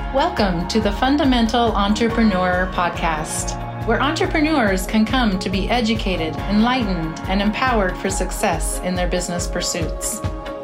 Welcome to the Fundamental Entrepreneur Podcast, where entrepreneurs can come to be educated, enlightened, and empowered for success in their business pursuits.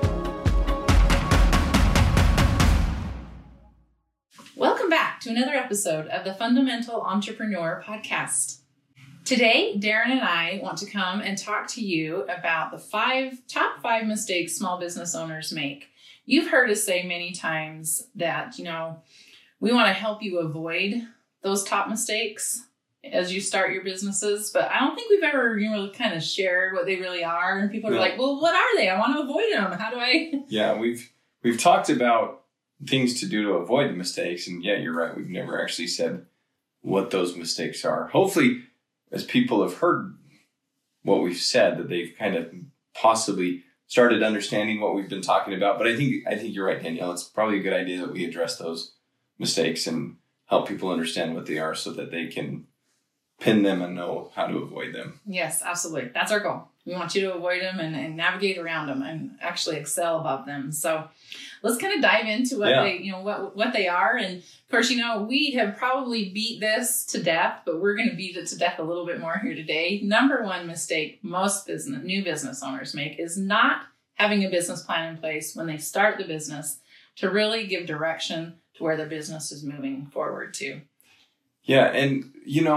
Welcome back to another episode of the Fundamental Entrepreneur Podcast. Today, Darren and I want to come and talk to you about the top five mistakes small business owners make. You've heard us say many times that, we want to help you avoid those top mistakes as you start your businesses, but I don't think we've ever kind of shared what they really are. And people are like, well, what are they? I want to avoid them. How do I? Yeah, we've talked about things to do to avoid the mistakes. And yeah, you're right. We've never actually said what those mistakes are. Hopefully, as people have heard what we've said, that they've kind of possibly started understanding what we've been talking about. But I think you're right, Danielle. It's probably a good idea that we address those mistakes and help people understand what they are so that they can pin them and know how to avoid them. Yes, absolutely. That's our goal. We want you to avoid them and navigate around them and actually excel above them. So let's kind of dive into what they are. And of course, we have probably beat this to death, but we're going to beat it to death a little bit more here today. Number one mistake most new business owners make is not having a business plan in place when they start the business to really give direction to where their business is moving forward to. Yeah. And,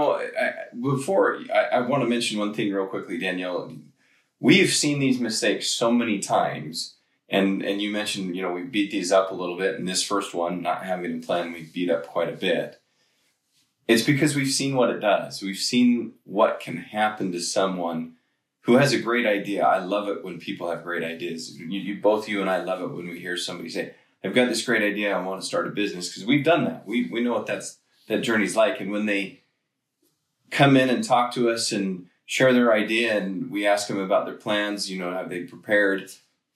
I want to mention one thing real quickly, Danielle. We've seen these mistakes so many times. And you mentioned, we beat these up a little bit. And this first one, not having a plan, we beat up quite a bit. It's because we've seen what it does. We've seen what can happen to someone who has a great idea. I love it when people have great ideas. Both you and I love it when we hear somebody say, I've got this great idea. I want to start a business, because we've done that. We know what that journey's like. And when they come in and talk to us and share their idea and we ask them about their plans, have they prepared?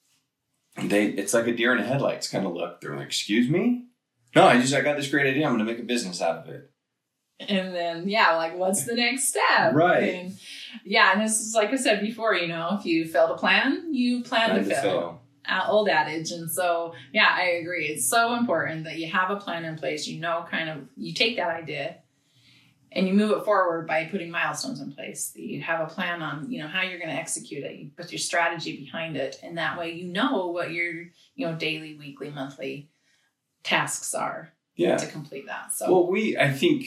It's like a deer in the headlights kind of look. They're like, excuse me? No, I got this great idea. I'm going to make a business out of it. And then, what's the next step? Right. And this is like I said before, if you fail to plan, you plan to fail. Old adage. And so, I agree. It's so important that you have a plan in place. You take that idea and you move it forward by putting milestones in place. You have a plan on, how you're going to execute it. You put your strategy behind it. And that way, what your, daily, weekly, monthly tasks are to complete that. So, I think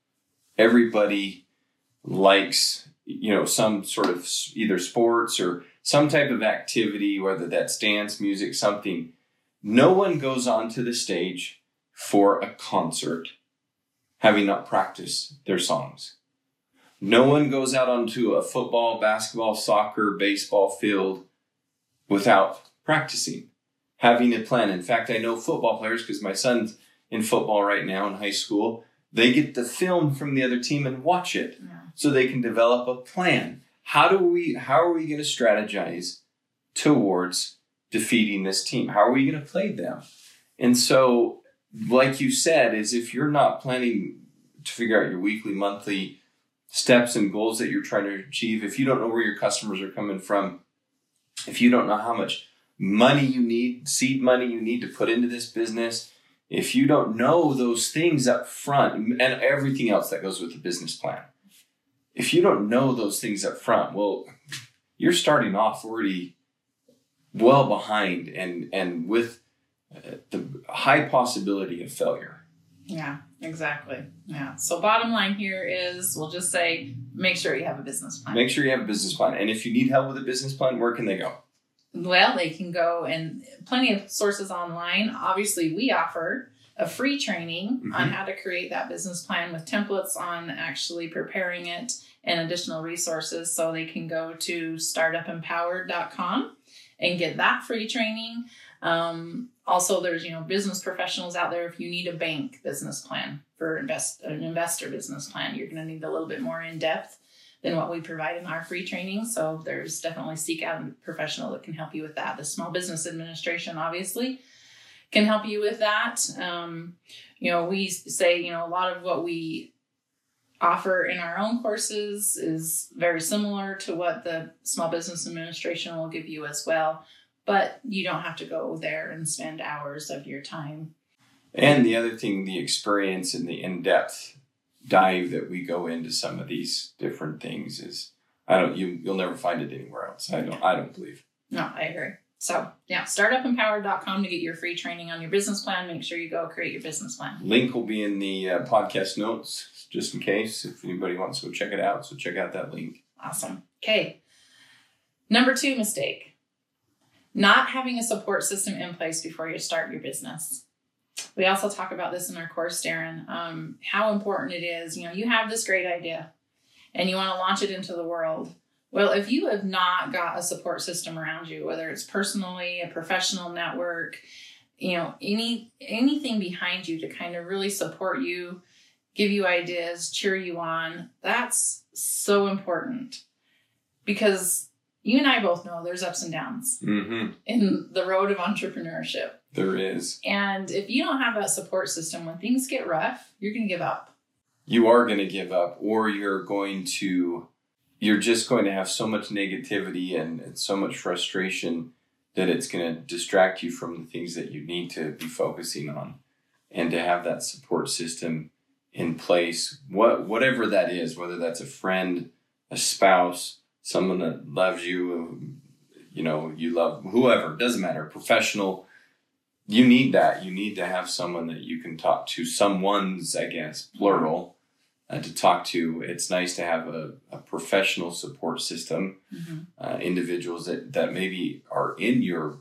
everybody likes, some sort of either sports or some type of activity, whether that's dance, music, something. No one goes onto the stage for a concert having not practiced their songs. No one goes out onto a football, basketball, soccer, baseball field without practicing, having a plan. In fact, I know football players, because my son's in football right now in high school. They get the film from the other team and watch it so they can develop a plan. How are we going to strategize towards defeating this team? How are we going to play them? And so, like you said, is if you're not planning to figure out your weekly, monthly steps and goals that you're trying to achieve, if you don't know where your customers are coming from, if you don't know how much money you need, seed money you need to put into this business, if you don't know those things up front and everything else that goes with the business plan, if you don't know those things up front, well, you're starting off already well behind and with the high possibility of failure. Yeah, exactly. Yeah. So bottom line here is, we'll just say, make sure you have a business plan. Make sure you have a business plan. And if you need help with a business plan, where can they go? Well, they can go, and plenty of sources online. Obviously, we offer a free training on how to create that business plan with templates on actually preparing it and additional resources. So they can go to startupempowered.com and get that free training. Also, there's, business professionals out there. If you need a bank business plan for an investor business plan, you're going to need a little bit more in depth than what we provide in our free training. So there's definitely seek out a professional that can help you with that. The Small Business Administration, obviously, can help you with that. We say, a lot of what we offer in our own courses is very similar to what the Small Business Administration will give you as well. But you don't have to go there and spend hours of your time And the other thing, the experience and the in-depth dive that we go into some of these different things is, you'll never find it anywhere else. I don't believe. No, I agree. So yeah, startupempowered.com to get your free training on your business plan. Make sure you go create your business plan. Link will be in the podcast notes, just in case, if anybody wants to go check it out. So check out that link. Awesome. Okay. Number 2 mistake, not having a support system in place before you start your business. We also talk about this in our course, Darren, how important it is. You have this great idea and you want to launch it into the world. Well, if you have not got a support system around you, whether it's personally, a professional network, anything behind you to kind of really support you, give you ideas, cheer you on, that's so important, because you and I both know there's ups and downs in the road of entrepreneurship. There is. And if you don't have that support system, when things get rough, you're going to give up. You are going to give up, or you're just going to have so much negativity and so much frustration that it's going to distract you from the things that you need to be focusing on. And to have that support system in place, whatever that is, whether that's a friend, a spouse, someone that loves you, you love whoever, doesn't matter, professional, you need that. You need to have someone that you can talk to, someone's, I guess, plural, to talk to. It's nice to have a professional support system, individuals that maybe are in your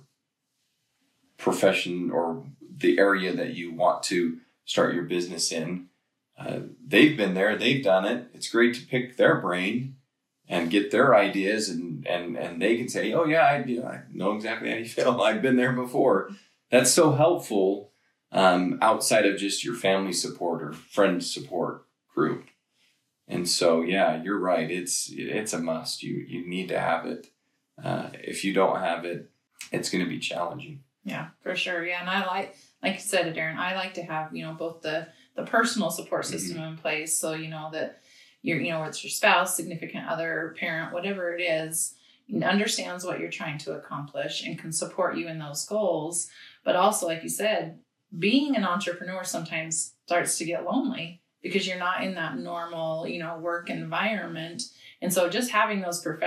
profession or the area that you want to start your business in. They've been there, they've done it. It's great to pick their brain and get their ideas, and they can say, oh yeah, I know exactly how you feel. I've been there before. That's so helpful outside of just your family support or friend support group. And so, yeah, you're right. It's a must. You need to have it. If you don't have it, it's going to be challenging. Yeah, for sure. Yeah. And I like you said, Darren, I like to have, both the personal support system in place. So, that whether it's your spouse, significant other, parent, whatever it is, understands what you're trying to accomplish and can support you in those goals. But also, like you said, being an entrepreneur sometimes starts to get lonely because you're not in that normal, work environment. And so just having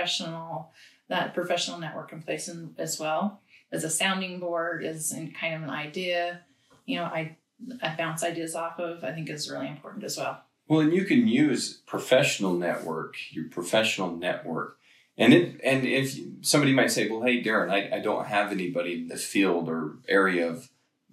that professional network in place as well as a sounding board, is kind of an idea, I bounce ideas off of, I think is really important as well. Well, and you can use your professional network. And if somebody might say, well, hey, Darren, I don't have anybody in the field or area of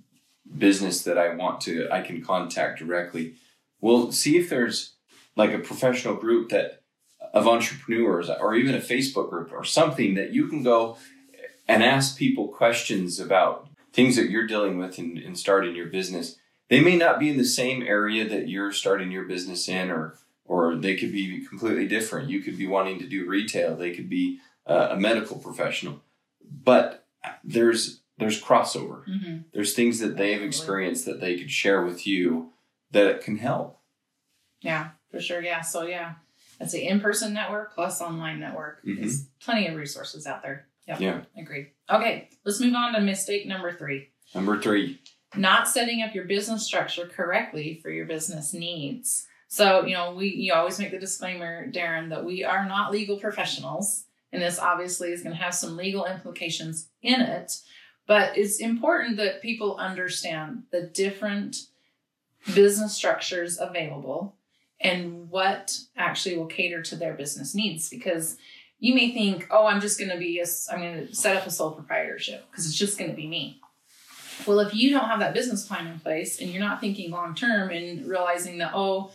business that I can contact directly. Well, see if there's like a professional group of entrepreneurs, or even a Facebook group or something that you can go and ask people questions about things that you're dealing with in starting your business. They may not be in the same area that you're starting your business in, or they could be completely different. You could be wanting to do retail. They could be a medical professional. But there's crossover. Mm-hmm. There's things that they've experienced that they could share with you that can help. Yeah, for sure. Yeah. So yeah, that's the in-person network plus online network. There's plenty of resources out there. Yep. Yeah. Agreed. Okay. Let's move on to mistake number 3. Number 3. Not setting up your business structure correctly for your business needs. So, you always make the disclaimer, Darren, that we are not legal professionals. And this obviously is going to have some legal implications in it. But it's important that people understand the different business structures available and what actually will cater to their business needs. Because you may think, oh, I'm going to set up a sole proprietorship because it's just going to be me. Well, if you don't have that business plan in place and you're not thinking long-term and realizing that,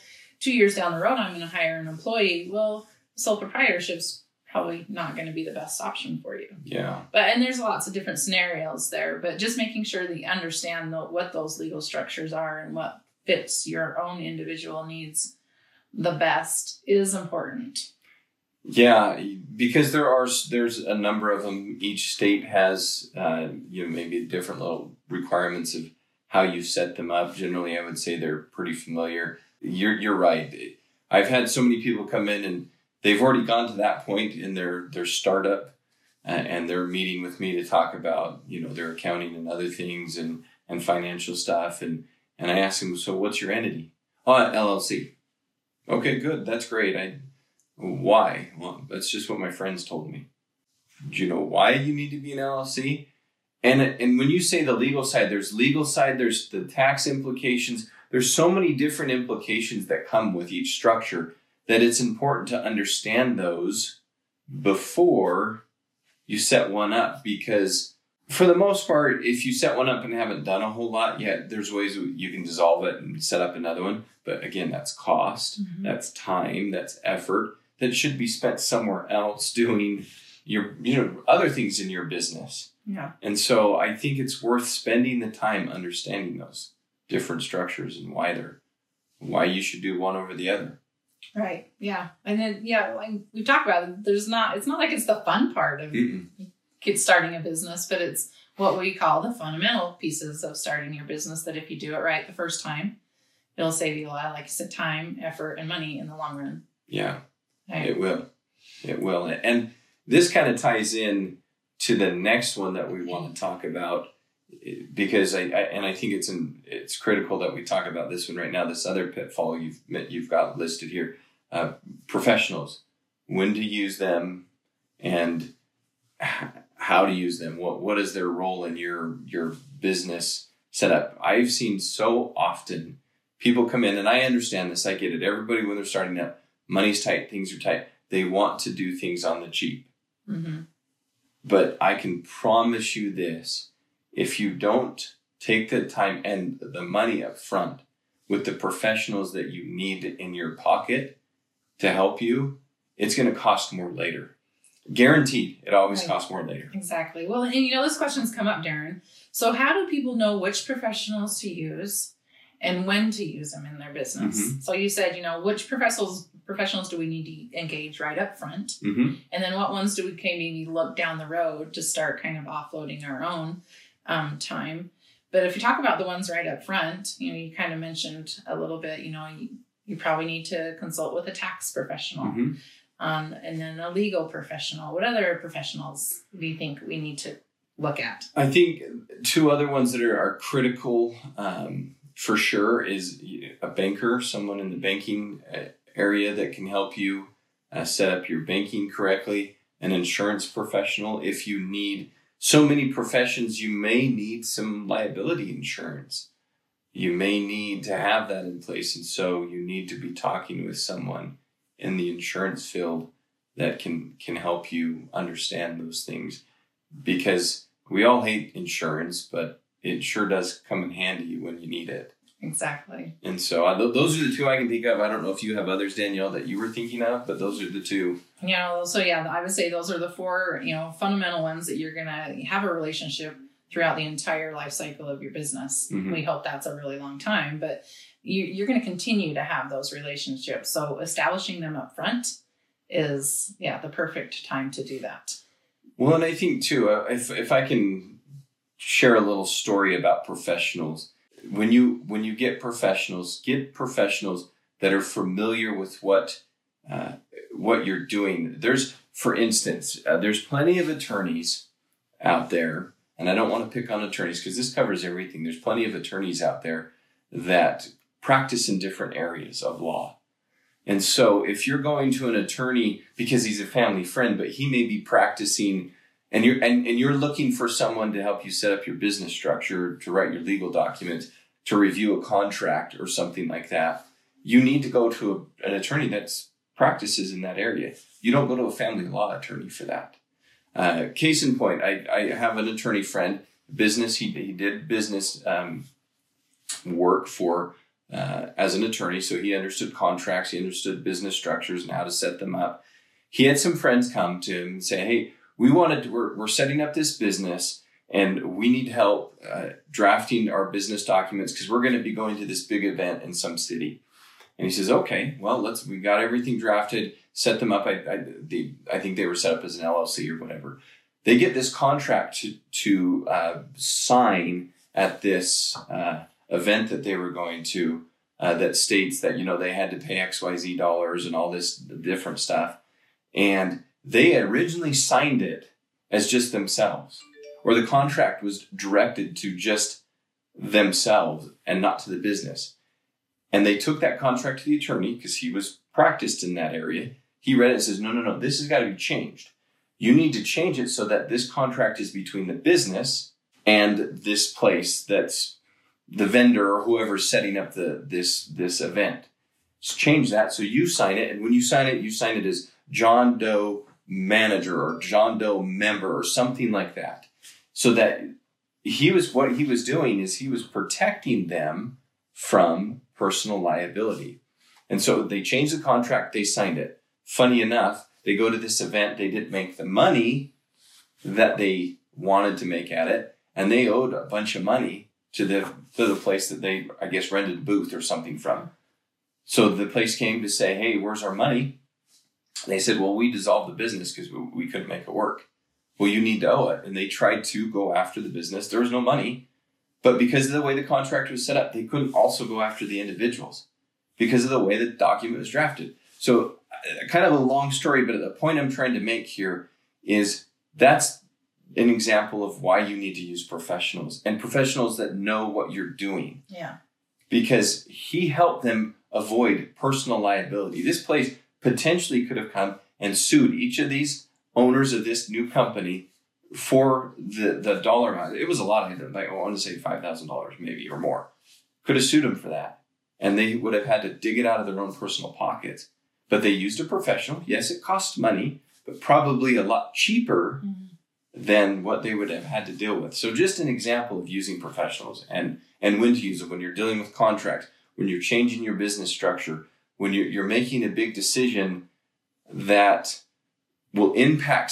2 years down the road, I'm going to hire an employee. Well, sole proprietorship's probably not going to be the best option for you. Yeah. And there's lots of different scenarios there, but just making sure that you understand what those legal structures are and what fits your own individual needs the best is important. Yeah, because there's a number of them. Each state has maybe different little requirements of how you set them up. Generally, I would say they're pretty familiar. You're right. I've had so many people come in and they've already gone to that point in their startup, and they're meeting with me to talk about their accounting and other things and financial stuff, and And I asked him, so what's your entity? Oh, LLC. Okay, good. That's great. Why? Well, that's just what my friends told me. Do you know why you need to be an LLC? And when you say the legal side, there's the tax implications. There's so many different implications that come with each structure that it's important to understand those before you set one up. Because for the most part, if you set one up and haven't done a whole lot yet, there's ways you can dissolve it and set up another one. But again, that's cost, that's time, that's effort that should be spent somewhere else doing your, other things in your business. Yeah. And so I think it's worth spending the time understanding those different structures and why you should do one over the other. Right. Yeah. And then, like we've talked about it, it's not like it's the fun part of kids starting a business, but it's what we call the fundamental pieces of starting your business that if you do it right the first time, it'll save you a lot, like you said, time, effort, and money in the long run. Yeah, right? It will. And this kind of ties in to the next one that we want to talk about, because I think it's critical that we talk about this one right now. This other pitfall you've got listed here, professionals, when to use them and how to use them. What is their role in your business setup? I've seen so often people come in, and I understand this. I get it. Everybody, when they're starting out, money's tight, things are tight. They want to do things on the cheap. Mm-hmm. But I can promise you this, if you don't take the time and the money up front with the professionals that you need in your pocket to help you, it's going to cost more later. Guaranteed, it always costs more later. Exactly. Well, and this question's come up, Darren. So how do people know which professionals to use and when to use them in their business? Mm-hmm. So you said, which professionals do we need to engage right up front? Mm-hmm. And then what ones do we maybe look down the road to start kind of offloading our own time? But if you talk about the ones right up front, you kind of mentioned a little bit, you probably need to consult with a tax professional, mm-hmm. And then a legal professional. What other professionals do you think we need to look at? I think two other ones that are critical for sure is a banker, someone in the banking area that can help you set up your banking correctly, an insurance professional. If you need so many professions, you may need some liability insurance. You may need to have that in place. And so you need to be talking with someone in the insurance field that can help you understand those things, because we all hate insurance, but it sure does come in handy when you need it. Exactly. And so those are the two I can think of. I don't know if you have others, Danielle, that you were thinking of, but those are the two. I would say those are the four, fundamental ones that you're going to have a relationship throughout the entire life cycle of your business. Mm-hmm. We hope that's a really long time, but you're going to continue to have those relationships. So establishing them up front is, the perfect time to do that. Well, and I think too, if I can share a little story about professionals. When you get professionals that are familiar with what you're doing. For instance, there's plenty of attorneys out there, and I don't want to pick on attorneys because this covers everything. There's plenty of attorneys out there that practice in different areas of law. And so if you're going to an attorney because he's a family friend, but he may be practicing and you're looking for someone to help you set up your business structure, to write your legal documents, to review a contract or something like that, you need to go to an attorney that practices in that area. You don't go to a family law attorney for that. Case in point, I have an attorney friend, business. He did business work for as an attorney, so he understood contracts, he understood business structures and how to set them up. He had some friends come to him and say, "Hey, we're setting up this business, and we need help drafting our business documents because we're going to be going to this big event in some city." And he says, "Okay, well, we got everything drafted, set them up. I think they were set up as an LLC or whatever. They get this contract to sign at this event that they were going to that states that, they had to pay XYZ dollars and all this different stuff. And they originally signed it as just themselves, or the contract was directed to just themselves and not to the business. And they took that contract to the attorney because he was practiced in that area. He read it and says, no, this has got to be changed. You need to change it so that this contract is between the business and this place that's the vendor or whoever's setting up this event. Just change that so you sign it. And when you sign it as John Doe manager or John Doe member or something like that. So that what he was doing is he was protecting them from personal liability. And so they changed the contract, they signed it. Funny enough, they go to this event, they didn't make the money that they wanted to make at it, and they owed a bunch of money to the place that they, I guess, rented a booth or something from. So the place came to say, hey, where's our money? And they said, well, we dissolved the business because we couldn't make it work. Well, you need to owe it. And they tried to go after the business. There was no money. But because of the way the contract was set up, they couldn't also go after the individuals because of the way the document was drafted. So kind of a long story, but the point I'm trying to make here is that's an example of why you need to use professionals and professionals that know what you're doing. Yeah. Because he helped them avoid personal liability. This place potentially could have come and sued each of these owners of this new company for the dollar amount. It was a lot of them. Like, I want to say $5,000 maybe or more. Could have sued them for that. And they would have had to dig it out of their own personal pockets. But they used a professional. Yes, it cost money, but probably a lot cheaper than what they would have had to deal with. So just an example of using professionals and when to use them when you're dealing with contracts, when you're changing your business structure, when you're making a big decision that will impact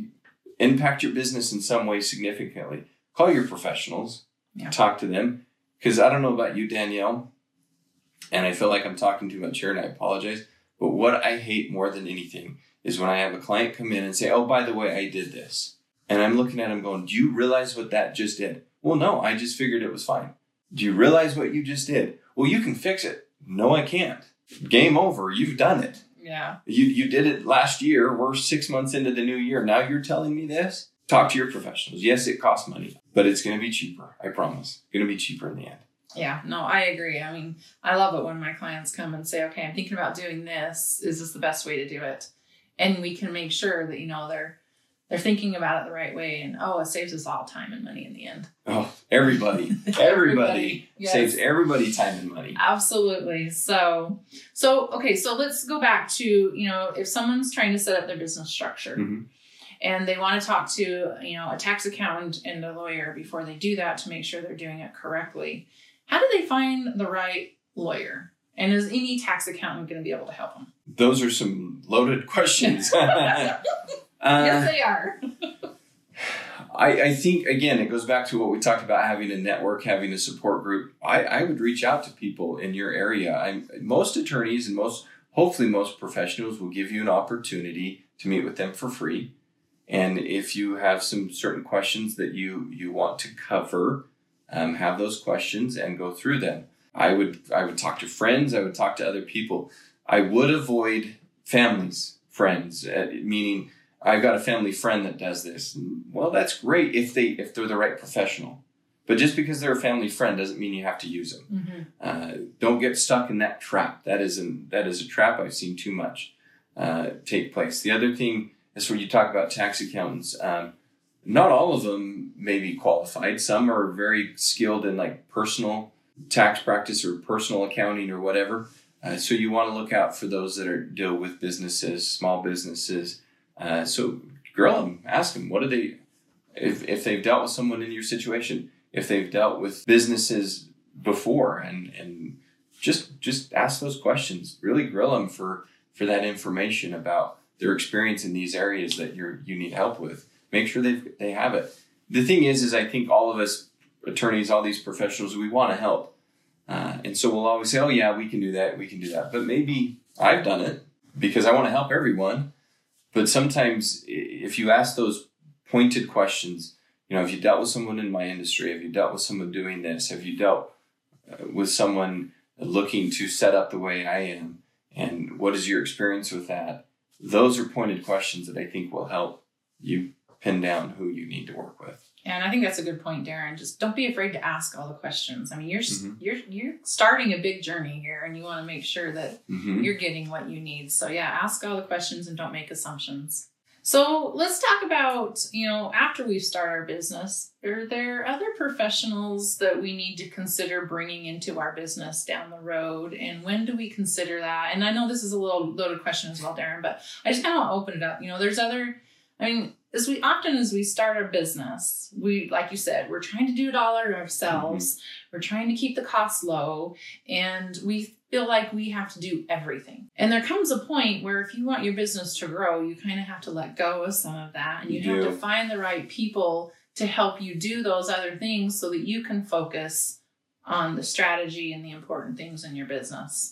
your business in some way significantly. Call your professionals, talk to them. Because I don't know about you, Danielle, and I feel like I'm talking too much here and I apologize, but what I hate more than anything is when I have a client come in and say, oh, by the way, I did this. And I'm looking at him going, do you realize what that just did? Well, no, I just figured it was fine. Do you realize what you just did? Well, you can fix it. No, I can't. Game over. You've done it. Yeah. You did it last year. We're 6 months into the new year. Now you're telling me this? Talk to your professionals. Yes, it costs money, but it's going to be cheaper. I promise. It's going to be cheaper in the end. Yeah, no, I agree. I mean, I love it when my clients come and say, okay, I'm thinking about doing this. Is this the best way to do it? And we can make sure that, they're thinking about it the right way. And, it saves us all time and money in the end. Oh, everybody. Everybody. Yes. Saves everybody time and money. Absolutely. So let's go back to, if someone's trying to set up their business structure and they want to talk to, a tax accountant and a lawyer before they do that to make sure they're doing it correctly. How do they find the right lawyer? And is any tax accountant going to be able to help them? Those are some loaded questions. Yes, they are. I think, again, it goes back to what we talked about, having a network, having a support group. I would reach out to people in your area. Most attorneys and hopefully most professionals will give you an opportunity to meet with them for free. And if you have some certain questions that you want to cover, have those questions and go through them. I would talk to friends. I would talk to other people. I would avoid families, friends, meaning I've got a family friend that does this. Well, that's great if they're the right professional. But just because they're a family friend doesn't mean you have to use them. Don't get stuck in that trap. That is a trap I've seen too much take place. The other thing is where you talk about tax accountants. Not all of them may be qualified. Some are very skilled in like personal tax practice or personal accounting or whatever. So you want to look out for those that deal with businesses, small businesses. So grill them, ask them, what do they, if they've dealt with someone in your situation, if they've dealt with businesses before, and just ask those questions. Really grill them for that information about their experience in these areas that you need help with. Make sure they have it. The thing is I think all of us attorneys, all these professionals, we want to help. And so we'll always say, oh yeah, we can do that. But maybe I've done it because I want to help everyone. But sometimes if you ask those pointed questions, have you dealt with someone in my industry? Have you dealt with someone doing this? Have you dealt with someone looking to set up the way I am? And what is your experience with that? Those are pointed questions that I think will help you pin down who you need to work with. And I think that's a good point, Darren. Just don't be afraid to ask all the questions. I mean, you're starting a big journey here, and you want to make sure that you're getting what you need. So yeah, ask all the questions and don't make assumptions. So let's talk about, after we start our business, are there other professionals that we need to consider bringing into our business down the road? And when do we consider that? And I know this is a little loaded question as well, Darren, but I just kind of want to open it up. There's as we start our business, like you said, we're trying to do it all ourselves. We're trying to keep the costs low, and we feel like we have to do everything. And there comes a point where if you want your business to grow, you kind of have to let go of some of that, and you have to find the right people to help you do those other things so that you can focus on the strategy and the important things in your business.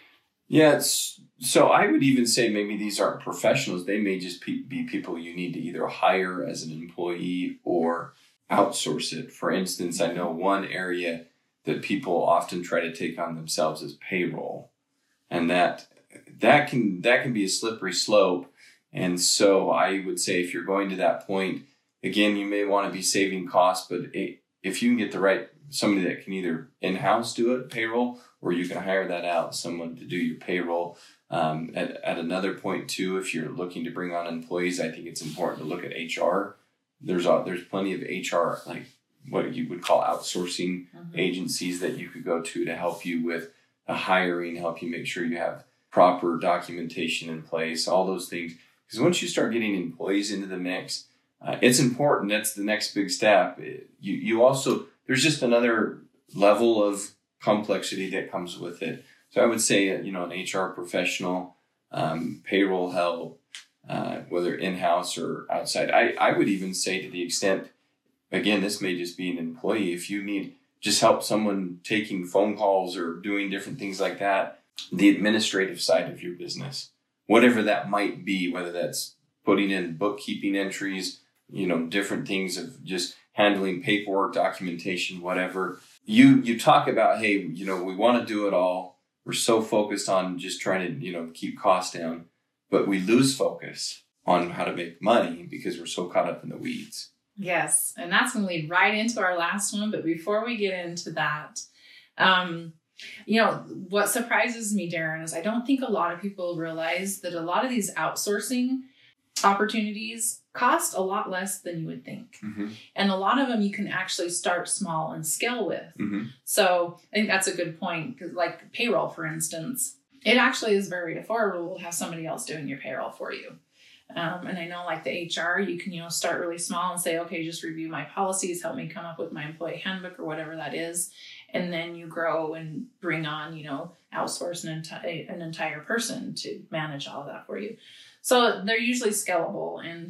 Yeah, so I would even say maybe these aren't professionals. They may just be people you need to either hire as an employee or outsource it. For instance, I know one area that people often try to take on themselves is payroll. And that can be a slippery slope. And so I would say if you're going to that point, again, you may want to be saving costs, but if you can get somebody that can either in-house do it, payroll, or you can hire that out, someone to do your payroll. At another point too, if you're looking to bring on employees, I think it's important to look at HR. There's plenty of HR, like what you would call outsourcing agencies that you could go to help you with hiring, help you make sure you have proper documentation in place, all those things. Because once you start getting employees into the mix, it's important. That's the next big step. You also, there's just another level of complexity that comes with it. So I would say, an HR professional, payroll help, whether in-house or outside. I would even say to the extent, again, this may just be an employee. If you need just help someone taking phone calls or doing different things like that, the administrative side of your business, whatever that might be, whether that's putting in bookkeeping entries, different things of just handling paperwork, documentation, whatever. You talk about, hey, we want to do it all. We're so focused on just trying to, keep costs down, but we lose focus on how to make money because we're so caught up in the weeds. Yes. And that's going to lead right into our last one. But before we get into that, what surprises me, Darren, is I don't think a lot of people realize that a lot of these outsourcing opportunities cost a lot less than you would think. And a lot of them you can actually start small and scale with. So I think that's a good point. Because like payroll, for instance, it actually is very affordable to have somebody else doing your payroll for you. And I know like the HR, you can, start really small and say, okay, just review my policies, help me come up with my employee handbook or whatever that is. And then you grow and bring on, outsource an entire person to manage all of that for you. So they're usually scalable. And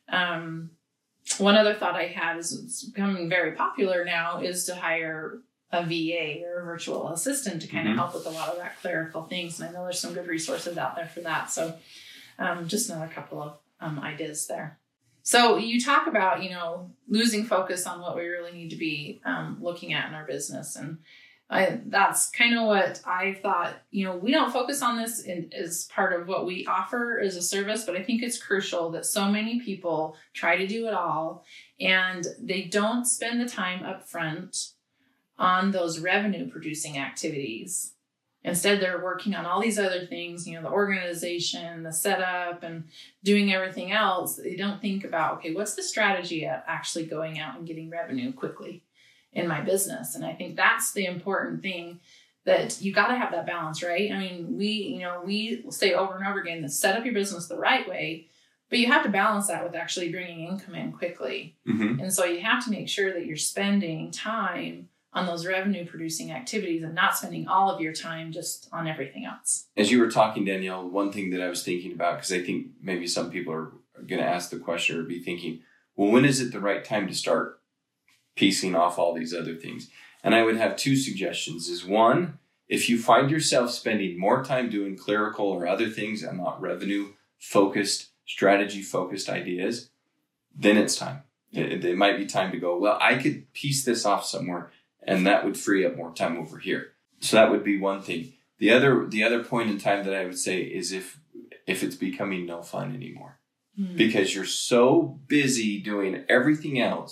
one other thought I had is it's becoming very popular now is to hire a VA or a virtual assistant to kind of help with a lot of that clerical things. And I know there's some good resources out there for that. So just another couple of ideas there. So you talk about, losing focus on what we really need to be looking at in our business. And that's kind of what I thought, we don't focus on this as part of what we offer as a service, but I think it's crucial that so many people try to do it all and they don't spend the time up front on those revenue producing activities. Instead, they're working on all these other things, the organization, the setup, and doing everything else. They don't think about, okay, what's the strategy of actually going out and getting revenue quickly in my business? And I think that's the important thing, that you got to have that balance, right? I mean, we say over and over again to set up your business the right way, but you have to balance that with actually bringing income in quickly. And so you have to make sure that you're spending time on those revenue producing activities and not spending all of your time just on everything else. As you were talking, Danielle, one thing that I was thinking about, because I think maybe some people are going to ask the question or be thinking, well, when is it the right time to start piecing off all these other things? And I would have two suggestions. Is one, if you find yourself spending more time doing clerical or other things and not revenue focused, strategy focused ideas, then it's time. It might be time to go, well, I could piece this off somewhere, and that would free up more time over here. So that would be one thing. The other point in time that I would say is if it's becoming no fun anymore, because you're so busy doing everything else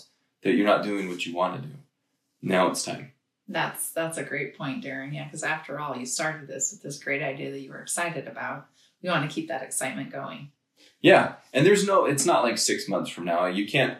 that you're not doing what you want to do. Now it's time. That's a great point, Darren. Yeah, because after all, you started this with this great idea that you were excited about. We want to keep that excitement going. Yeah, and it's not like 6 months from now. You can't.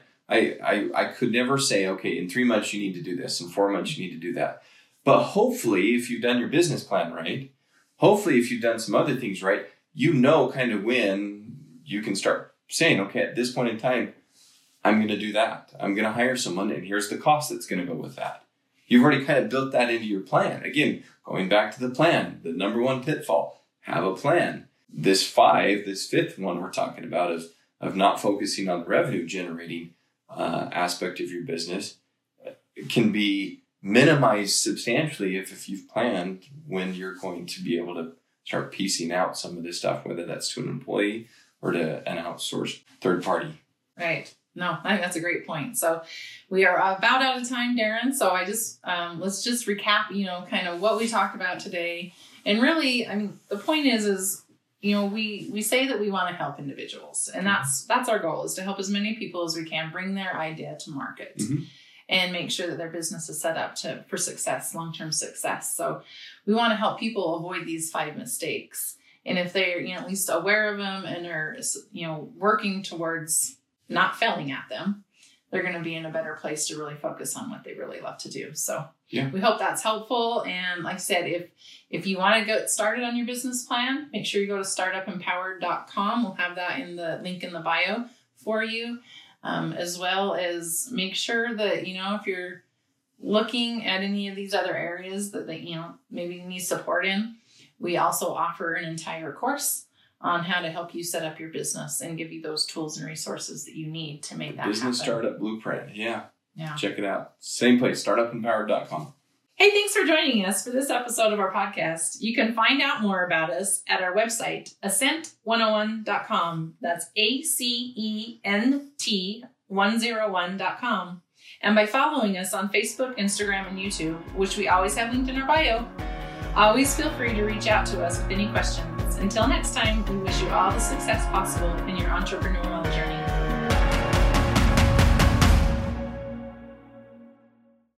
I could never say, okay, in 3 months you need to do this, in 4 months you need to do that. But hopefully, if you've done your business plan right, hopefully if you've done some other things right, you know kind of when you can start saying, okay, at this point in time, I'm going to do that. I'm going to hire someone, and here's the cost that's going to go with that. You've already kind of built that into your plan. Again, going back to the plan, the number one pitfall, have a plan. This fifth one we're talking about of not focusing on the revenue generating aspect of your business can be minimized substantially if you've planned when you're going to be able to start piecing out some of this stuff, whether that's to an employee or to an outsourced third party. Right. No, I think that's a great point. So we are about out of time, Darren. So I just, let's just recap, kind of what we talked about today. And really, I mean, the point is, we say that we want to help individuals, and that's our goal, is to help as many people as we can bring their idea to market and make sure that their business is set up for success, long-term success. So we want to help people avoid these 5 mistakes. And if they're, at least aware of them and are, working towards not failing at them, they're going to be in a better place to really focus on what they really love to do. So we hope that's helpful. And like I said, if you want to get started on your business plan, make sure you go to startupempowered.com. We'll have that in the link in the bio for you, as well as make sure that, if you're looking at any of these other areas that maybe you need support in, we also offer an entire course on how to help you set up your business and give you those tools and resources that you need to make that Business happen. Startup Blueprint. Yeah. Check it out. Same place, startupempowered.com. Hey, thanks for joining us for this episode of our podcast. You can find out more about us at our website, Acent101.com. That's ACENT101.com. And by following us on Facebook, Instagram, and YouTube, which we always have linked in our bio. Always feel free to reach out to us with any questions. Until next time, we wish you all the success possible in your entrepreneurial journey.